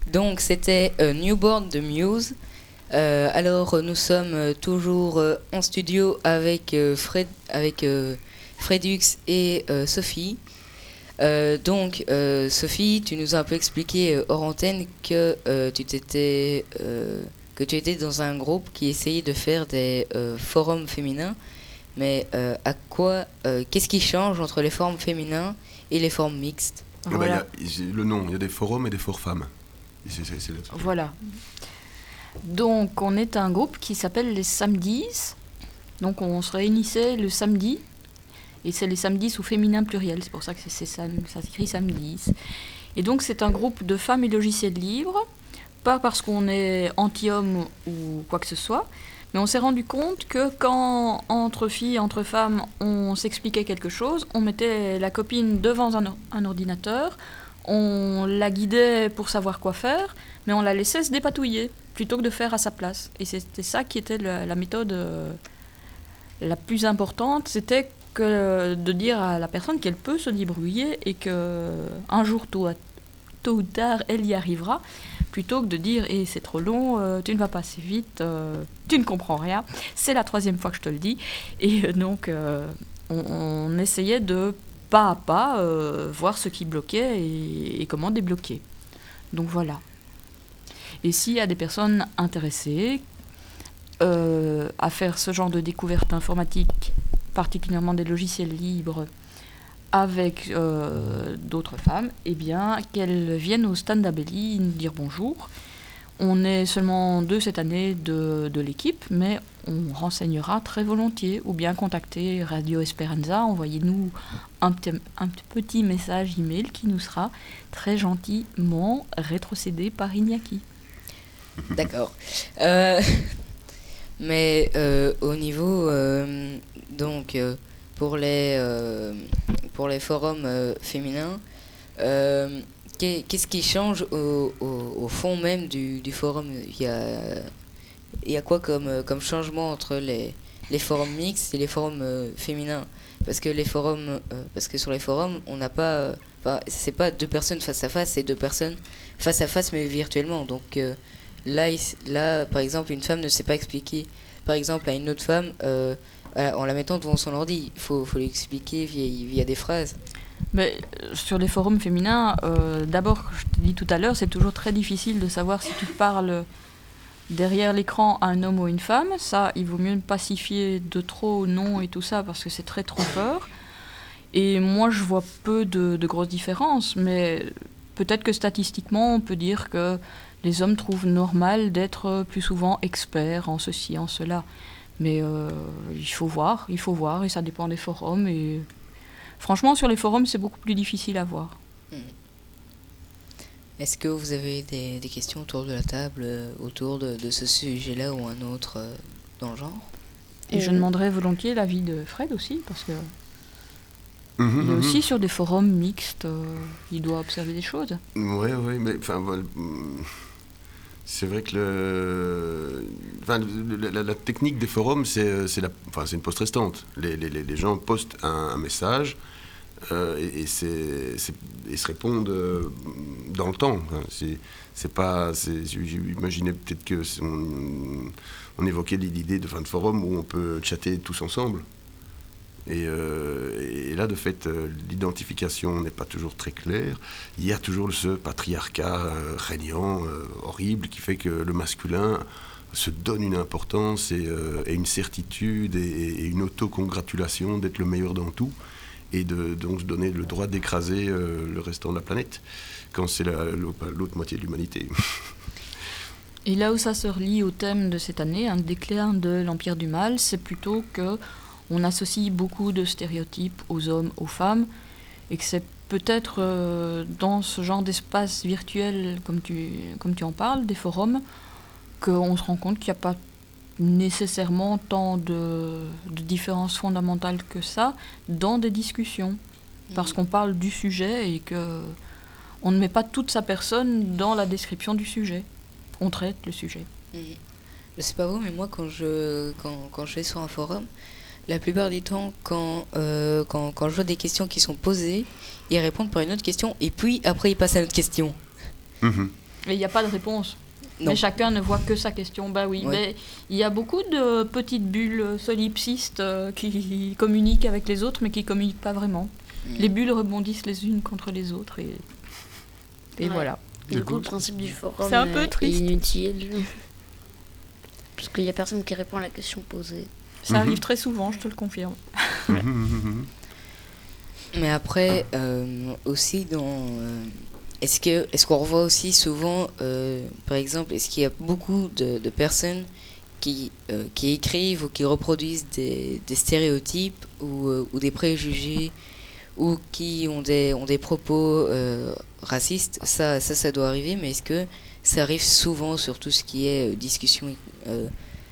Donc c'était euh, Newborn de Muse. Euh, alors euh, nous sommes euh, toujours euh, en studio avec euh, Fred, avec euh, Fredux et euh, Sophie. Euh, donc euh, Sophie, tu nous as un peu expliqué euh, hors antenne que euh, tu t'étais euh, que tu étais dans un groupe qui essayait de faire des euh, forums féminins. Mais euh, à quoi, euh, qu'est-ce qui change entre les forums féminins et les forums mixtes? Ah bah, Voilà. il y a- il- le nom, il y a des forums et des for femmes. Et c'est- c'est- c'est là-dessus. Voilà. Donc, on est un groupe qui s'appelle les Samedis. Donc, on se réunissait le samedi. Et c'est les samedis au féminin pluriel. C'est pour ça que c'est, c'est sam- ça s'écrit Samedis. Et donc, c'est un groupe de femmes et logiciels libres. Pas parce qu'on est anti-homme ou quoi que ce soit. Mais on s'est rendu compte que quand, entre filles, entre femmes, on s'expliquait quelque chose, on mettait la copine devant un, or- un ordinateur, on la guidait pour savoir quoi faire, mais on la laissait se dépatouiller, plutôt que de faire à sa place. Et c'était ça qui était la, la méthode euh, la plus importante, c'était que de dire à la personne qu'elle peut se débrouiller et qu'un jour, tôt, à- tôt ou tard, elle y arrivera, plutôt que de dire eh, c'est trop long, euh, tu ne vas pas assez vite, euh, tu ne comprends rien. C'est la troisième fois que je te le dis. Et euh, donc, euh, on, on essayait de pas à pas euh, voir ce qui bloquait et, et comment débloquer. Donc voilà. Et s'il y a des personnes intéressées euh, à faire ce genre de découverte informatique, particulièrement des logiciels libres, avec euh, d'autres femmes, eh bien, qu'elles viennent au stand d'Abelli nous dire bonjour. On est seulement deux cette année de, de l'équipe, mais on renseignera très volontiers, ou bien contacter Radio Esperanza, envoyez-nous un, petit- un petit message email qui nous sera très gentiment rétrocédé par Iñaki. D'accord. Euh, mais euh, au niveau euh, donc euh, pour les euh, pour les forums euh, féminins, euh, qu'est- qu'est-ce qui change au, au, au fond même du, du forum? Il y a il y a quoi comme euh, comme changement entre les les forums mixtes et les forums euh, féminins? Parce que les forums euh, parce que sur les forums on n'a pas euh, enfin, c'est pas deux personnes face à face, c'est deux personnes face à face mais virtuellement. Donc euh, Là, il- là, par exemple, une femme ne sait pas expliquer, par exemple, à une autre femme, euh, à- en la mettant devant son ordi. Il faut, faut lui expliquer via, via des phrases. Mais euh, sur les forums féminins, euh, d'abord, je te dis tout à l'heure, c'est toujours très difficile de savoir si tu parles derrière l'écran à un homme ou une femme. Ça, il vaut mieux ne pas s'y fier de trop, non et tout ça, parce que c'est très trompeur. Et moi, je vois peu de, de grosses différences, mais peut-être que statistiquement, on peut dire que les hommes trouvent normal d'être plus souvent experts en ceci, en cela. Mais euh, il faut voir, il faut voir, et ça dépend des forums. Et franchement, sur les forums, c'est beaucoup plus difficile à voir. Est-ce que vous avez des, des questions autour de la table, euh, autour de, de ce sujet-là ou un autre euh, dans le genre? Et je Euh, demanderais volontiers l'avis de Fred aussi, parce que Mhm, il est mhm. aussi sur des forums mixtes, euh, il doit observer des choses. Oui, oui, mais enfin, voilà, hum, c'est vrai que le, enfin, le- la, la- la technique des forums, c'est, c'est, la, enfin, c'est une poste restante. Les, les, les les gens postent un, un message euh, et, et, c'est, c'est- et se répondent euh, dans le temps. Enfin, c'est, c'est pas, c'est, j'imaginais peut-être que c'est- on, on évoquait l'idée de, enfin, de forum où on peut chatter tous ensemble. Et, euh, et là, de fait, euh, l'identification n'est pas toujours très claire. Il y a toujours ce patriarcat euh, régnant, euh, horrible, qui fait que le masculin se donne une importance et, euh, et une certitude et, et une autocongratulation d'être le meilleur dans tout, et de donc se donner le droit d'écraser euh, le restant de la planète, quand c'est la- l'autre, l'autre moitié de l'humanité. Et là où ça se relie au thème de cette année, un déclin de l'Empire du Mal, c'est plutôt que on associe beaucoup de stéréotypes aux hommes, aux femmes, et que c'est peut-être euh, dans ce genre d'espace virtuel, comme tu, comme tu en parles, des forums, qu'on se rend compte qu'il n'y a pas nécessairement tant de, de différences fondamentales que ça dans des discussions. Parce qu'on parle du sujet et que on ne met pas toute sa personne dans la description du sujet. On traite le sujet. Mhm. Je sais pas vous, mais moi, quand je, quand, quand je vais sur un forum, la plupart du temps, quand, euh, quand, quand je vois des questions qui sont posées, ils répondent par une autre question, et puis après, ils passent à l'autre question. Mhm. Et il n'y a pas de réponse. Non. Mais chacun ne voit que sa question. Bah oui, Ouais. mais il y a beaucoup de petites bulles solipsistes euh, qui communiquent avec les autres, mais qui communiquent pas vraiment. Mm. Les bulles rebondissent les unes contre les autres et, et Ouais. voilà. Du coup, le principe du forum C'est un peu est- triste. est inutile. Parce qu'il n'y a personne qui répond à la question posée. Ça Mhm. arrive très souvent, je te le confirme. Mhm, mhm, mhm. Mais après, euh, aussi dans... euh, est-ce que est-ce qu'on revoit aussi souvent, euh, par exemple, est-ce qu'il y a beaucoup de, de personnes qui, euh, qui écrivent ou qui reproduisent des, des stéréotypes ou, euh, ou des préjugés ou qui ont des, ont des propos euh, racistes? Ça, ça, ça doit arriver, mais est-ce que ça arrive souvent sur tout ce qui est euh, discussion, euh,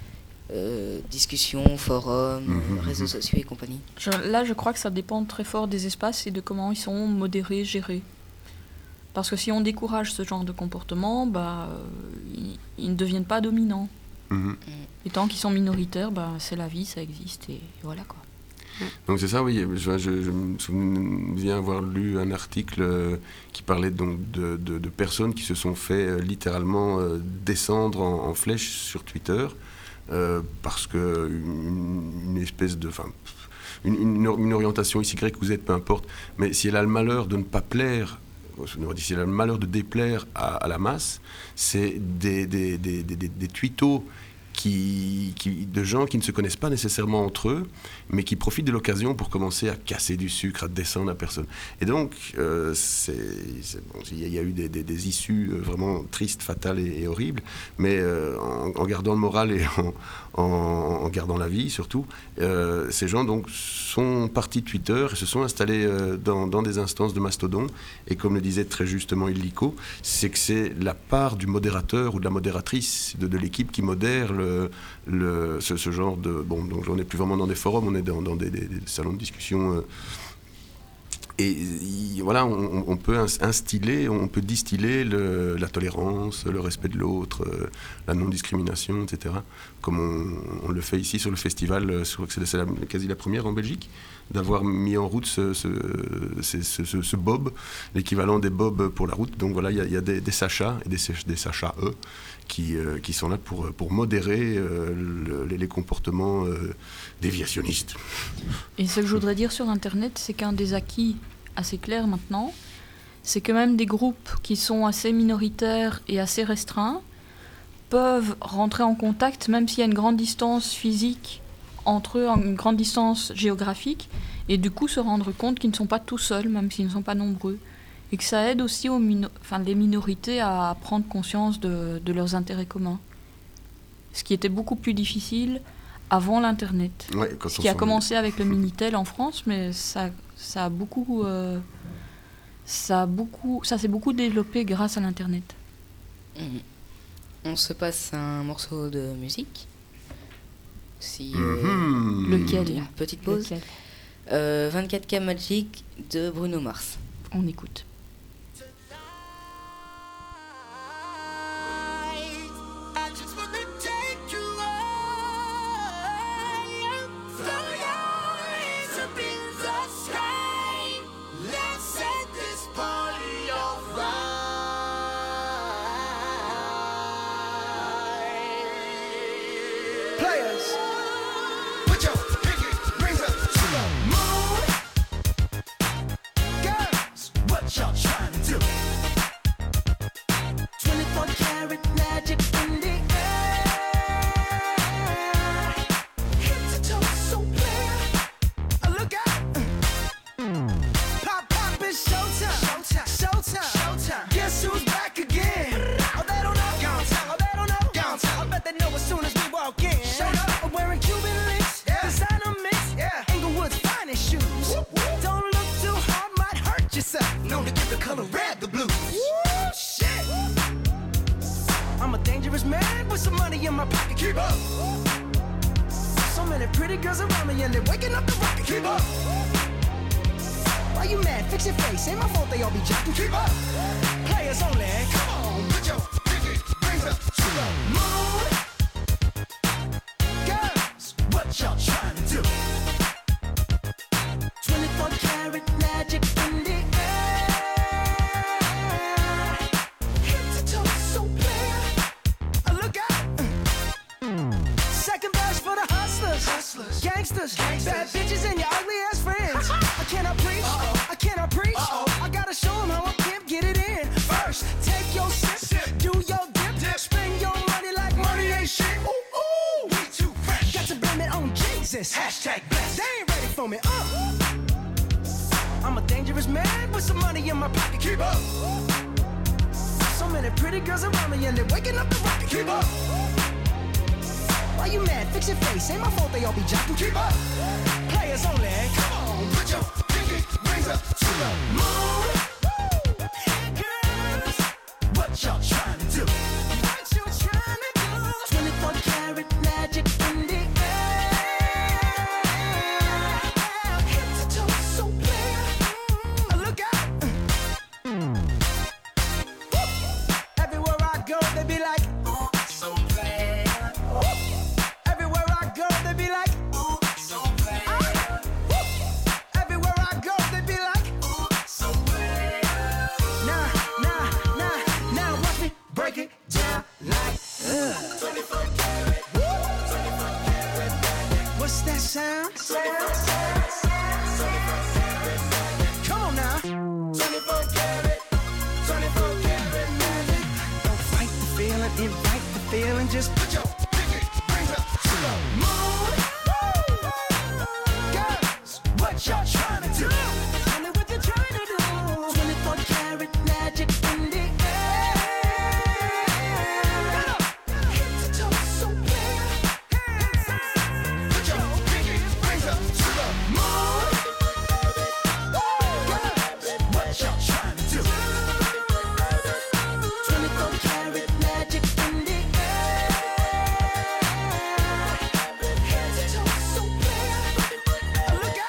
euh, discussion, forum, Mhm, euh, réseaux mhm. sociaux et compagnie? Je- là, je crois que ça dépend très fort des espaces et de comment ils sont modérés, gérés. Parce que si on décourage ce genre de comportement, bah, euh, ils, ils ne deviennent pas dominants. Mhm. Et tant qu'ils sont minoritaires, bah, c'est la vie, ça existe et voilà quoi. Donc c'est ça, oui. Je, je- je me souviens avoir lu un article euh, qui parlait donc de, de- de personnes qui se sont fait euh, littéralement euh, descendre en, en flèche sur Twitter euh, parce que une, une espèce de, enfin, une, une, une orientation X Y que vous êtes, peu importe. Mais si elle a le malheur de ne pas plaire, si elle a le malheur de déplaire à, à la masse, c'est des des des des, des, des twittos Qui, qui, de gens qui ne se connaissent pas nécessairement entre eux, mais qui profitent de l'occasion pour commencer à casser du sucre, à descendre la personne. Et donc, euh, c'est, c'est, bon, il y a eu des, des, des issues vraiment tristes, fatales et, et horribles, mais euh, en, en gardant le moral et en, en, en gardant la vie surtout, euh, ces gens donc sont partis de Twitter et se sont installés euh, dans, dans des instances de Mastodon. Et comme le disait très justement Illico, c'est que c'est la part du modérateur ou de la modératrice de, de l'équipe qui modère le Le, le, ce, ce genre de... Bon, donc on n'est plus vraiment dans des forums, on est dans, dans des, des, des salons de discussion. Euh, et y, voilà, on, on peut instiller, on peut distiller le, la tolérance, le respect de l'autre, euh, la non-discrimination, et cetera. Comme on, on le fait ici sur le festival, je crois que c'est, c'est la, quasi la première en Belgique, d'avoir mis en route ce, ce, ce, ce, ce, ce bob, l'équivalent des bobs pour la route. Donc voilà, il y, y a des, des Sachas et des, des Sachas E qui, euh, qui sont là pour, pour modérer euh, le, les, les comportements euh, déviationnistes. Et ce que je voudrais dire sur Internet, c'est qu'un des acquis assez clairs maintenant, c'est que même des groupes qui sont assez minoritaires et assez restreints peuvent rentrer en contact, même s'il y a une grande distance physique entre eux, une grande distance géographique, et du coup se rendre compte qu'ils ne sont pas tout seuls, même s'ils ne sont pas nombreux. Et que ça aide aussi aux mino- enfin, les minorités à prendre conscience de, de leurs intérêts communs. Ce qui était beaucoup plus difficile avant l'Internet. Ouais, quand Ce on qui a s'en- commencé avec le Minitel en France, mais ça, ça a beaucoup... euh, ça, a beaucoup ça s'est beaucoup développé grâce à l'Internet. Mhm. On se passe un morceau de musique. Si, euh, Mhm. Lequel une petite pause. Lequel Euh, vingt-quatre K Magic de Bruno Mars. On écoute. I just wanna take you higher. Throw your hands up in the sky. Let's set this party on fire. Players, put your pinky rings up to the moon. Girls, what y'all trying to do? twenty-four karat magic in the air. Head to toe so clear. Uh, Look out. Pop, pop, it's showtime. Showtime. Showtime. Showtime. Guess who's back again? Oh, they don't know. Gone time. Oh, they don't know. Gone time. I bet they know as soon as we walk in. Showed up. I'm wearing Cuban links. Yeah. Designer mix. Yeah. Inglewood's finest shoes. Whoop, whoop. Don't look too hard, might hurt yourself. Known to give the color red the blues. Woo, shit. I'm a dangerous man with some money in my pocket. Keep up. So many pretty girls around me and they're waking up the rocket. Keep up. Why you mad? Fix your face. Ain't my fault they all be jocking. Keep up. Players only. Come on, put your pinky rings up to the moon. Girls, what y'all trying to do? twenty-four karat magic in the air. Head to toe Can I preach? I cannot preach. I gotta show 'em how a pimp get it in. First, take your sip, do your dip, spend your money like money ain't shit. Ooh, ooh, we too fresh. Got to blame it on Jesus. Hashtag blessed. They ain't ready for me. Uh. I'm a dangerous man with some money in my pocket. Keep up. So many pretty girls around me and they're waking up the rocket. Keep up. Why you mad? Fix your face. Ain't my fault they all be jocking. Keep up. Players only. Come on, put your pinky rings up to the moon. Hey girls, what y'all trying to do? What you trying to do? twenty-four karat magic in the air. Head to toe so clear. Look out. Everywhere I go, they be like, oh, so clear. Everywhere I go, they be like, oh, so clear. Everywhere I go, they be like, oh, so clear. Nah, nah, nah, now watch me break it down like uh. twenty-four karat, twenty-four karat magic. What's that sound? twenty-four karat, twenty-four karat magic. Come on now. twenty-four karat, twenty-four karat magic. Don't fight the feeling, invite the feeling. Just put your pinky rings up to the moon. Girls, what y'all trying to do? Tell me what you trying to do. twenty-four karat magic in the air. Head to toe so clear. Put your pinky rings up to the moon. Girls, what y'all trying to do? twenty-four karat magic in the air. Head to toe so clear. Look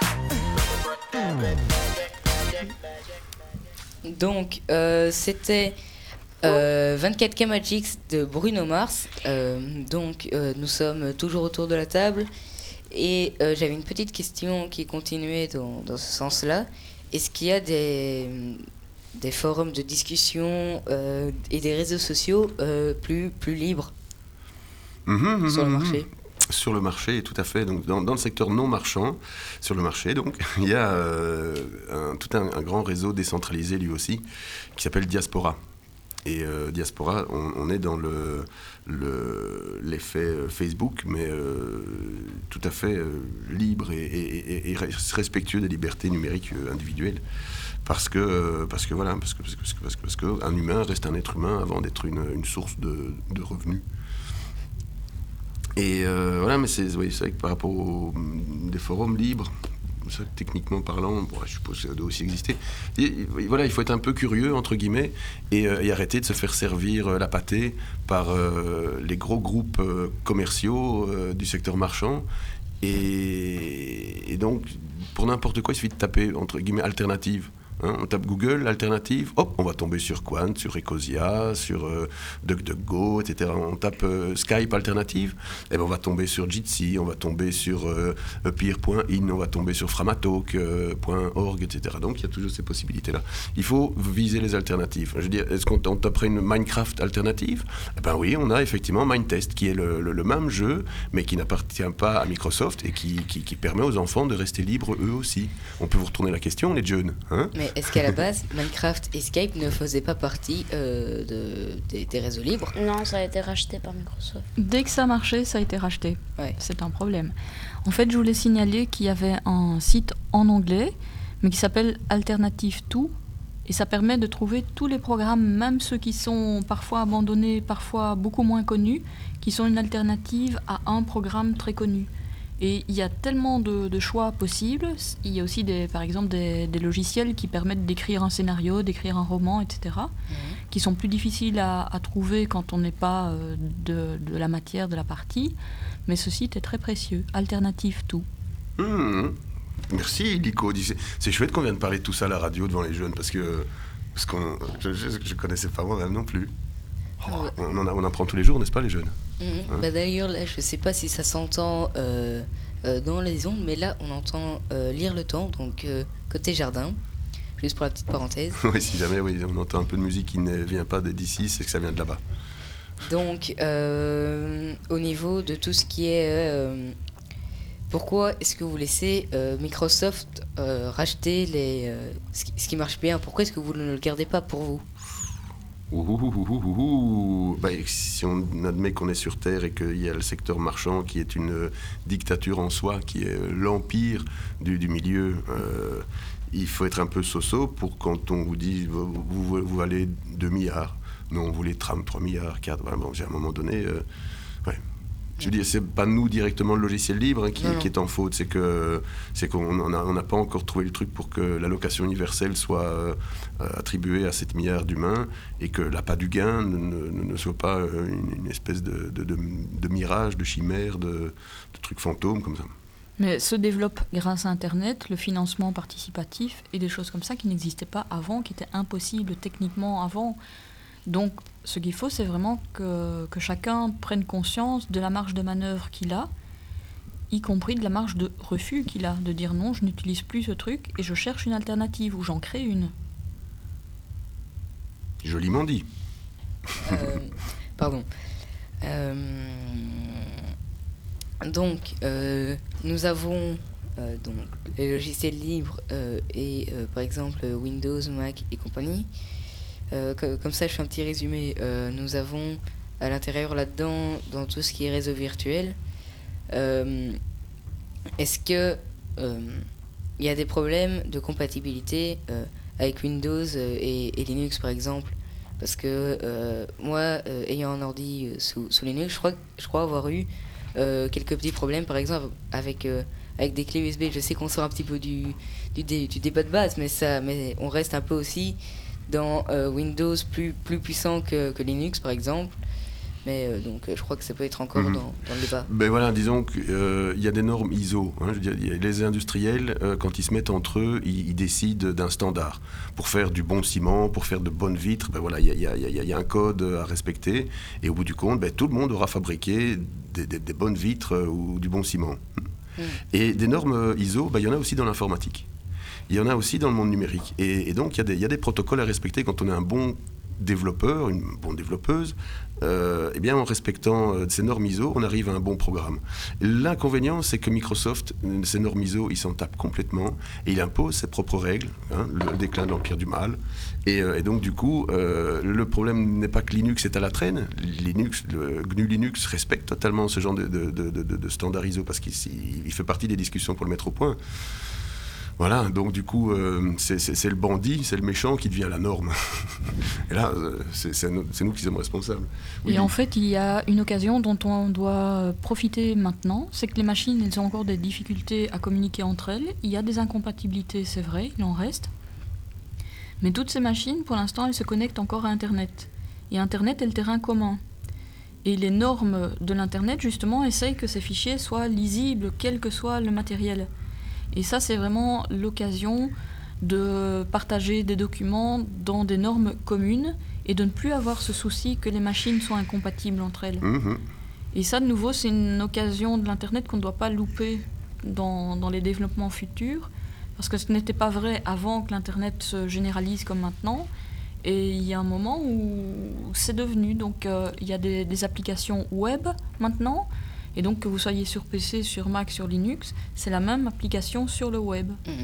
out. Donc, euh, c'était euh, vingt-quatre K Magic de Bruno Mars. Euh, donc, euh, nous sommes toujours autour de la table. Et euh, j'avais une petite question qui continuait dans, dans ce sens-là. Est-ce qu'il y a des, des forums de discussion euh, et des réseaux sociaux euh, plus, plus libres Mhm, mhm, sur le mhm. marché? Sur le marché, tout à fait. Donc, dans, dans le secteur non marchand, sur le marché, donc, il y a euh, un, tout un, un grand réseau décentralisé lui aussi, qui s'appelle Diaspora. Et euh, Diaspora, on, on est dans le, le, l'effet euh, Facebook, mais euh, tout à fait euh, libre et, et, et, et respectueux des libertés numériques euh, individuelles. Parce que, euh, parce que voilà, parce que, parce que, parce que, parce que un humain reste un être humain avant d'être une, une source de, de revenus. Et euh, voilà, mais c'est, oui, c'est vrai que par rapport aux des forums libres, ça, techniquement parlant, bon, je suppose que ça doit aussi exister. Et, et voilà, il faut être un peu curieux, entre guillemets, et, euh, et arrêter de se faire servir euh, la pâtée par euh, les gros groupes euh, commerciaux euh, du secteur marchand. Et, et donc, pour n'importe quoi, il suffit de taper, entre guillemets, alternative. Hein, on tape Google, alternative, hop, on va tomber sur Quant, sur Ecosia, sur euh, DuckDuckGo, et cetera. On tape euh, Skype alternative, et ben on va tomber sur Jitsi, on va tomber sur euh, peer point in, on va tomber sur framatalk point org, et cetera. Donc il y a toujours ces possibilités-là. Il faut viser les alternatives. Je veux dire, est-ce qu'on on taperait une Minecraft alternative? Eh ben oui, on a effectivement Minetest, qui est le, le, le même jeu, mais qui n'appartient pas à Microsoft et qui, qui, qui permet aux enfants de rester libres eux aussi. On peut vous retourner la question, les jeunes, hein? Mais est-ce qu'à la base, Minecraft et Skype ne faisaient pas partie euh, de, des, des réseaux libres? Non, ça a été racheté par Microsoft. Dès que ça marchait, ça a été racheté. Ouais. C'est un problème. En fait, je voulais signaler qu'il y avait un site en anglais, mais qui s'appelle Alternative deux, et ça permet de trouver tous les programmes, même ceux qui sont parfois abandonnés, parfois beaucoup moins connus, qui sont une alternative à un programme très connu. Et il y a tellement de, de choix possibles. Il y a aussi, des, par exemple, des, des logiciels qui permettent d'écrire un scénario, d'écrire un roman, et cetera, mmh. qui sont plus difficiles à, à trouver quand on n'est pas euh, de, de la matière de la partie. Mais ce site est très précieux. Alternative deux. Mmh. Merci, Lico. C'est, c'est chouette qu'on vienne de parler de tout ça à la radio devant les jeunes, parce que, parce qu'on, je ne connaissais pas moi-même non plus. Oh, ouais. on, en a, on apprend tous les jours, n'est-ce pas, les jeunes? Mmh. Hein? Bah d'ailleurs, là, je ne sais pas si ça s'entend euh, euh, dans les ondes, mais là, on entend euh, lire le temps, donc euh, côté jardin, juste pour la petite parenthèse. Oui, si jamais oui, on entend un peu de musique qui ne vient pas d'ici, c'est que ça vient de là-bas. Donc, euh, au niveau de tout ce qui est euh, pourquoi est-ce que vous laissez euh, Microsoft euh, racheter les, euh, ce, qui, ce qui marche bien? Pourquoi est-ce que vous ne le gardez pas pour vous? Ouh, ouh, ouh, ouh, ouh, ouh. Bah, si on admet qu'on est sur Terre et qu'il y a le secteur marchand qui est une euh, dictature en soi, qui est euh, l'empire du, du milieu, euh, il faut être un peu soso pour quand on vous dit vous, vous, vous valez deux milliards, non, on voulait tram trois milliards, quatre, voilà, bon, à un moment donné, euh, ouais. Je veux dire, c'est pas nous directement le logiciel libre hein, qui, Non, non. qui est en faute, c'est que c'est qu'on n'a on n'a pas encore trouvé le truc pour que l'allocation universelle soit euh, attribuée à sept milliards d'humains et que l'appât du gain ne, ne, ne soit pas euh, une, une espèce de, de, de, de mirage, de chimère, de, de trucs fantômes comme ça. Mais se développe grâce à Internet le financement participatif et des choses comme ça qui n'existaient pas avant, qui étaient impossibles techniquement avant. Donc, ce qu'il faut, c'est vraiment que, que chacun prenne conscience de la marge de manœuvre qu'il a, y compris de la marge de refus qu'il a, de dire non, je n'utilise plus ce truc et je cherche une alternative ou j'en crée une. Joliment dit. Euh, pardon. Euh, donc, euh, nous avons euh, donc, les logiciels libres euh, et euh, par exemple Windows, Mac et compagnie. Euh, co- comme ça, je fais un petit résumé. Euh, nous avons à l'intérieur là-dedans, dans tout ce qui est réseau virtuel, euh, est-ce que euh, il y a des problèmes de compatibilité euh, avec Windows euh, et, et Linux par exemple? Parce que euh, moi, euh, ayant un ordi euh, sous, sous Linux, je crois, je crois avoir eu euh, quelques petits problèmes, par exemple avec, euh, avec des clés U S B. Je sais qu'on sort un petit peu du, du, dé- du débat de base, mais, ça, mais on reste un peu aussi dans euh, Windows plus, plus puissant que, que Linux par exemple. Mais euh, donc euh, je crois que ça peut être encore Mhm. dans, dans le débat. Ben voilà, disons qu'il euh, y a des normes I S O. Hein, je veux dire, il y a les industriels, euh, quand ils se mettent entre eux, ils, ils décident d'un standard. Pour faire du bon ciment, pour faire de bonnes vitres, ben voilà, il y a, il y a- il y a- il y a un code à respecter. Et au bout du compte, ben, tout le monde aura fabriqué des, des- des bonnes vitres euh, ou du bon ciment. Mhm. Et des normes euh, I S O, ben, il y en a aussi dans l'informatique. Il y en a aussi dans le monde numérique. Et, et donc, il y, a des- il y a des protocoles à respecter quand on est un bon développeur, une bonne développeuse. Euh, eh bien, en respectant euh, ces normes I S O, on arrive à un bon programme. L'inconvénient, c'est que Microsoft, euh, ces normes I S O, il s'en tape complètement et il impose ses propres règles, hein, le déclin de l'empire du mal. Et, euh, et donc, du coup, euh, le problème n'est pas que Linux est à la traîne. Linux, le G N U Linux respecte totalement ce genre de, de, de, de, de standard I S O parce qu'il il fait partie des discussions pour le mettre au point. Voilà, donc du coup, euh, c'est, c'est, c'est le bandit, c'est le méchant qui devient la norme. Et là, euh, c'est, c'est, nous, c'est nous qui sommes responsables. Oui, Et en fait, il y a une occasion dont on doit profiter maintenant, c'est que les machines, elles ont encore des difficultés à communiquer entre elles. Il y a des incompatibilités, c'est vrai, il en reste. Mais toutes ces machines, pour l'instant, elles se connectent encore à Internet. Et Internet est le terrain commun. Et les normes de l'Internet, justement, essayent que ces fichiers soient lisibles, quel que soit le matériel. Et ça, c'est vraiment l'occasion de partager des documents dans des normes communes et de ne plus avoir ce souci que les machines soient incompatibles entre elles. Mhm. Et ça, de nouveau, c'est une occasion de l'Internet qu'on ne doit pas louper dans, dans les développements futurs, parce que ce n'était pas vrai avant que l'Internet se généralise comme maintenant. Et il y a un moment où c'est devenu. Donc, euh, il y a des, des applications web maintenant. Et donc, que vous soyez sur P C, sur Mac, sur Linux, c'est la même application sur le web. Mhm.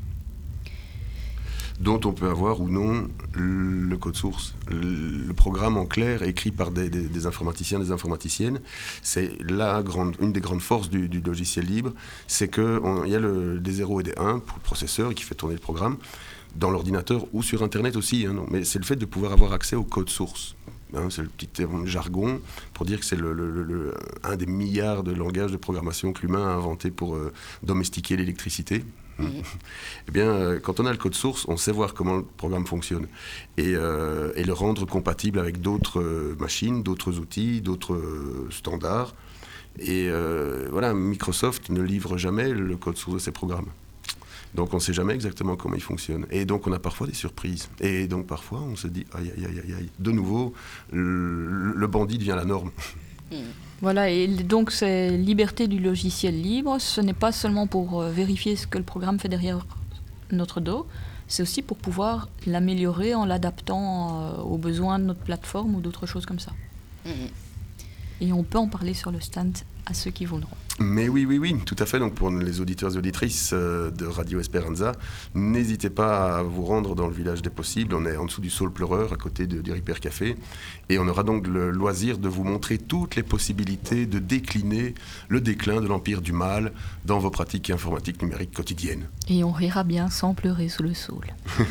Dont on peut avoir ou non le code source, le programme en clair écrit par des, des, des informaticiens, des informaticiennes. C'est la grande, une des grandes forces du, du logiciel libre, c'est qu'il y a le, des zéros et des un pour le processeur qui fait tourner le programme, dans l'ordinateur ou sur Internet aussi. Hein, non, mais c'est le fait de pouvoir avoir accès au code source. Hein, c'est le petit terme jargon pour dire que c'est le, le, le, le, un des milliards de langages de programmation que l'humain a inventé pour euh, domestiquer l'électricité. Mmh. Eh bien, euh, quand on a le code source, on sait voir comment le programme fonctionne et, euh, et le rendre compatible avec d'autres euh, machines, d'autres outils, d'autres euh, standards. Et euh, voilà, Microsoft ne livre jamais le code source de ses programmes. Donc on ne sait jamais exactement comment il fonctionne. Et donc on a parfois des surprises. Et donc parfois on se dit, aïe, aïe, aïe, aïe, de nouveau, le, le bandit devient la norme. Mhm. Voilà, et donc c'est liberté du logiciel libre. Ce n'est pas seulement pour euh, vérifier ce que le programme fait derrière notre dos, c'est aussi pour pouvoir l'améliorer en l'adaptant euh, aux besoins de notre plateforme ou d'autres choses comme ça. Mhm. Et on peut en parler sur le stand à ceux qui voudront. Mais oui, oui, oui, tout à fait. Donc pour les auditeurs et auditrices euh, de Radio Esperanza, n'hésitez pas à vous rendre dans le village des possibles. On est en dessous du Saule Pleureur, à côté de, du Ripper Café. Et on aura donc le loisir de vous montrer toutes les possibilités de décliner le déclin de l'Empire du Mal dans vos pratiques informatiques numériques quotidiennes. Et on rira bien sans pleurer sous le saule.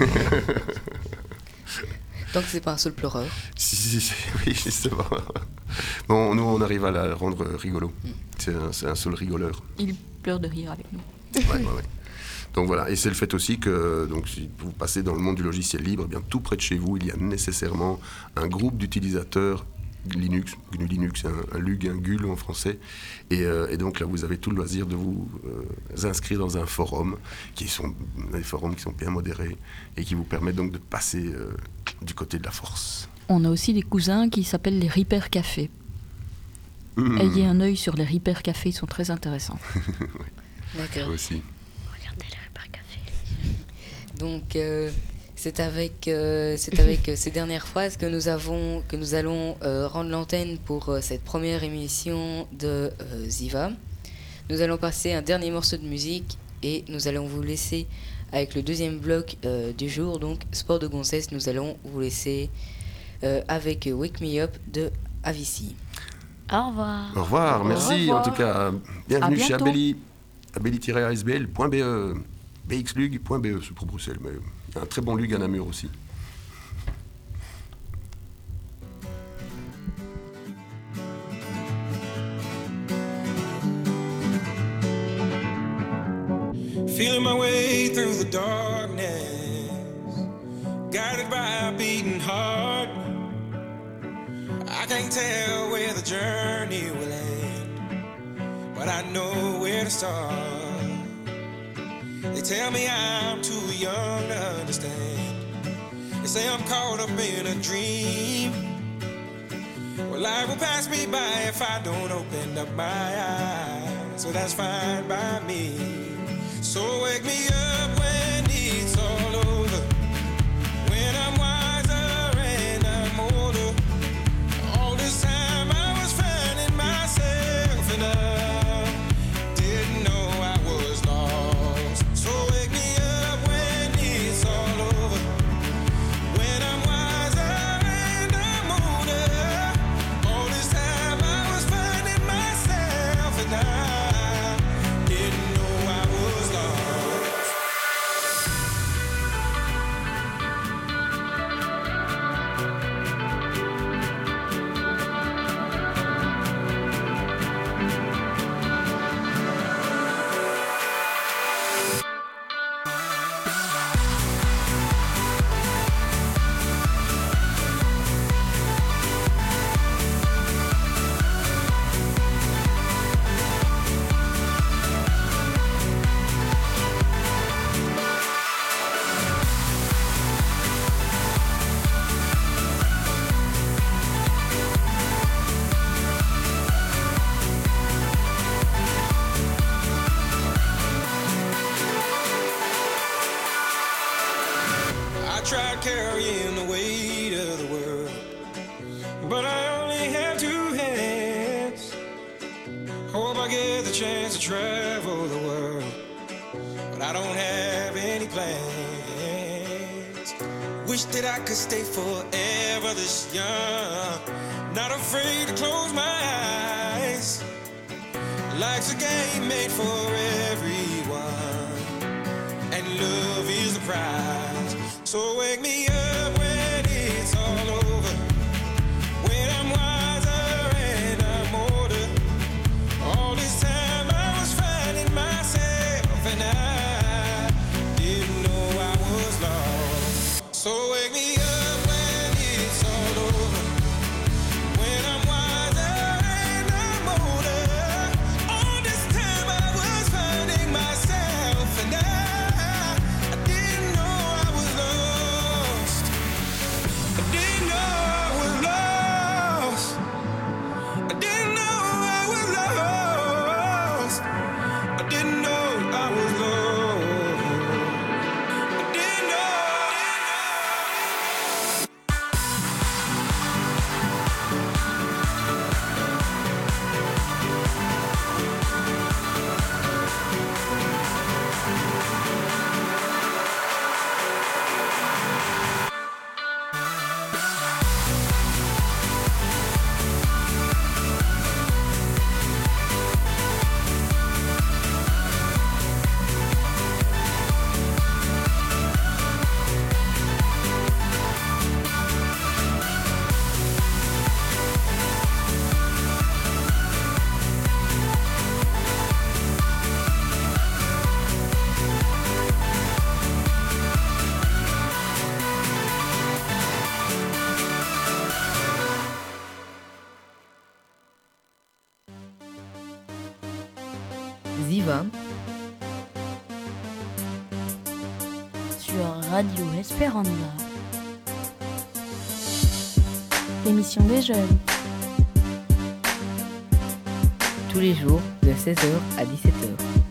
Tant que c'est pas un seul pleureur. Si, si, si, oui, justement. Bon, nous, on arrive à la rendre rigolo. C'est un, c'est un seul rigoleur. Il pleure de rire avec nous. Ouais, ouais, ouais. Donc voilà, et c'est le fait aussi que donc, si vous passez dans le monde du logiciel libre, eh bien, tout près de chez vous, il y a nécessairement un groupe d'utilisateurs Linux, G N U Linux, un, un L U G, un G U L en français. Et, euh, et donc là, vous avez tout le loisir de vous euh, inscrire dans un forum, qui sont des forums qui sont bien modérés et qui vous permettent donc de passer euh, du côté de la force. On a aussi des cousins qui s'appellent les Ripper Café. Mmh. Ayez un œil sur les Ripper Café, ils sont très intéressants. D'accord. Aussi. Regardez le Ripper Café. Donc euh, c'est avec, euh, c'est avec euh, ces dernières phrases que nous, avons, que nous allons euh, rendre l'antenne pour euh, cette première émission de euh, Ziva. Nous allons passer un dernier morceau de musique et nous allons vous laisser avec le deuxième bloc euh, du jour, donc Sport de Gonzesse. Nous allons vous laisser euh, avec Wake Me Up de Avicii. Au revoir. Au revoir, Au merci revoir. en tout cas. Bienvenue À chez bientôt. Abelli, abelli tiret a s b l point b e, b x lug point b e, c'est pour Bruxelles, mais il y a un très bon Lug à Namur aussi. Feeling my way through the darkness, guided by a beating heart. I can't tell where the journey will end, but I know where to start. They tell me I'm too young to understand. They say I'm caught up in a dream. Well, life will pass me by if I don't open up my eyes, so that's fine by me. So wake me up when it's all over, when I'm wiser and I'm older. All this time I was finding myself and I didn't know I was lost. So wake me up when it's all over, when I'm wiser and I'm older. All this time I was finding myself and I didn't know I was lost. I tried carrying the weight of the world, but I only have two hands. Hope I get the chance to travel the world, but I don't have any plans. Wish that I could stay forever this young, not afraid to close my eyes. Life's a game made for everyone, and love is the prize. So wake me up when it's all over, when I'm wiser and I'm older. All this time I was finding myself and I didn't know I was lost. So wake me up when it's all over, when I'm wiser and I'm older. All this time I was finding myself and I, I didn't know I was lost. Ivan. Sur Radio Esperanza. L'émission des jeunes. Tous les jours de seize heures à dix-sept heures.